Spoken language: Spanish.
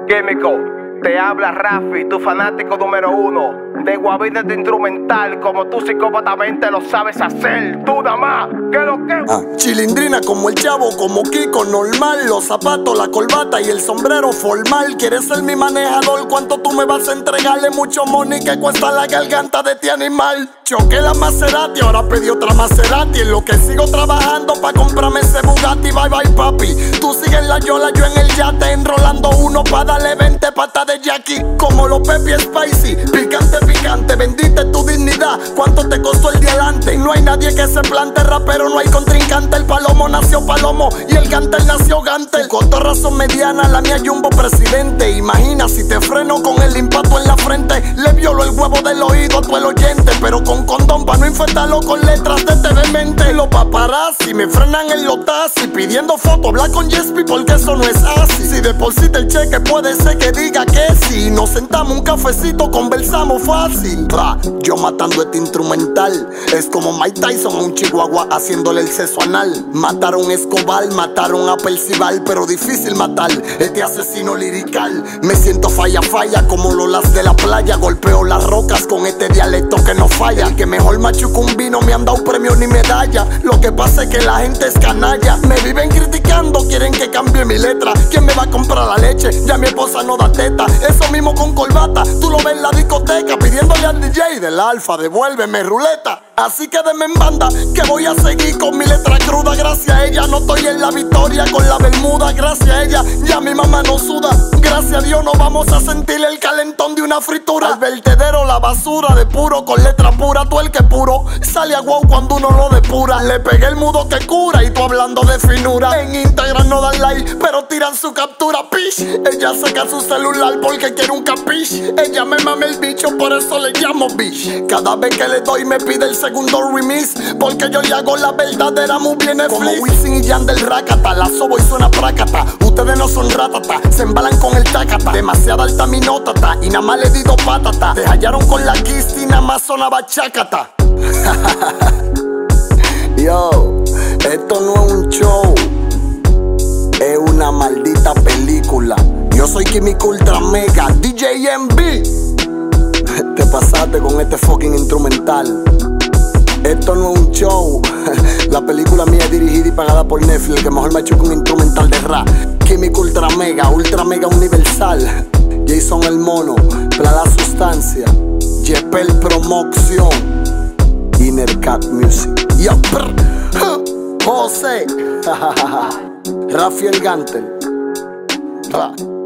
Químico, te habla Rafi, tu fanático número uno. De Guavide de instrumental, como tú psicópatamente lo sabes hacer. Tú nada más, que lo que. Chilindrina como el chavo, como Kiko, normal. Los zapatos, la corbata y el sombrero formal. ¿Quieres ser mi manejador? ¿Cuánto tú me vas a entregarle? Mucho money que cuesta la garganta de este animal. Choqué la Maserati, ahora pedí otra Maserati. En lo que sigo trabajando pa' comprarme ese Bugatti. Bye bye papi, tú sigues la yola, yo en el yate. Enrolando uno pa' darle 20 patas de Jackie. Como los Pepi Spicy, picante, picante, vendiste tu dignidad. ¿Cuánto te costó el diamante? No hay nadie que se plante, rapero, no hay contrincante. El palomo nació palomo y el gantel nació gantel. Tu cotorra son mediana, la mía jumbo presidente. Imagina si te freno con el impacto en la frente. Le violo el huevo del oído a tu el oyente, pero con condón pa' no infectarlo con letras de TV20. Los paparazzi me frenan en los taxis pidiendo fotos, habla con Yespi porque eso no es así. Si deposita el cheque puede ser que diga que sí. Nos sentamos un cafecito, conversamos fácil. Yo matando este instrumental es como Mike Tyson a un chihuahua haciéndole el sexo anal. Mataron a Escobar, mataron a Percival, pero difícil matar este asesino lirical. Me siento falla como Lolas de la playa. Golpeo las rocas con este dialecto que no falla. El que mejor machuca un vino me han dado premio ni medalla. Lo que pasa es que la gente es canalla. Me viven criticando, quieren que cambie mi letra. ¿Quién me va a comprar la leche? Ya mi esposa no da teta. Eso mismo con corbata, tú lo ves en la discoteca pidiéndole al DJ del Alfa, devuélveme ruleta. Así que denme en banda, que voy a seguir con mi letra cruda. Gracias a ella no estoy en la victoria con la bermuda. Gracias a ella ya mi mamá no suda. Gracias a Dios no vamos a sentir el calentón de una fritura. Al vertedero la basura de puro con letra pura. Tú el que puro sale a guau cuando uno lo depura. Le pegué el mudo que cura y tú hablando de finura. En Instagram no dan like pero tiran su captura, pish. Ella saca su celular porque quiere un capish. Ella me mame el bicho, por eso le llamo bitch. Cada vez que le doy me pide el segundo remix, porque yo le hago la verdadera movie en el como Wisin y Yandel Rakata. La sobo y suena prácata. Ustedes no son ratata, se embalan con el tacata. Demasiada alta mi notata y nada más le di dos patata. Te hallaron con la kisti y nada más sonaba chácata. Yo, esto no es un show, es una maldita película. Yo soy Químico Ultra Mega, DJ MB. Te pasaste con este fucking instrumental. Esto no es un show. La película mía es dirigida y pagada por Netflix. El que mejor me chuca un instrumental de rap. Químico Ultra Mega Universal. Jason el Mono, Plala Sustancia, Yepel Promoción, Innercat Music. Yo, José, Rafi el Gantel.